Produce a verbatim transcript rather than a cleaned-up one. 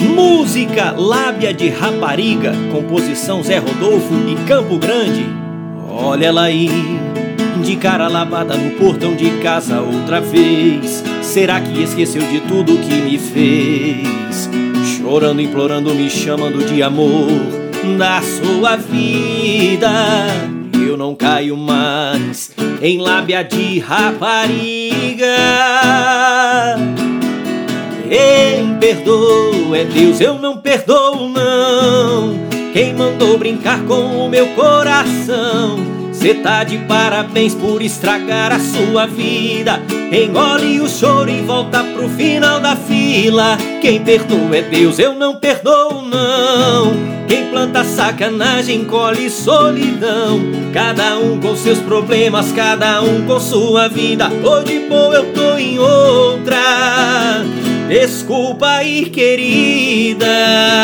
Música Lábia de Rapariga, composição Zé Rodolfo e Campo Grande. Olha ela aí, de cara lavada no portão de casa outra vez. Será que esqueceu de tudo que me fez? Chorando, implorando, me chamando de amor da sua vida. Eu não caio mais em lábia de rapariga. Ei, perdoa, é Deus, eu não perdoo não. Quem mandou brincar com o meu coração? Cê tá de parabéns por estragar a sua vida. Engole o choro e volta pro final da fila. Quem perdoa é Deus, eu não perdoo não. Quem planta sacanagem colhe solidão. Cada um com seus problemas, cada um com sua vida. Tô de boa, eu tô em outra. Desculpa aí, querida.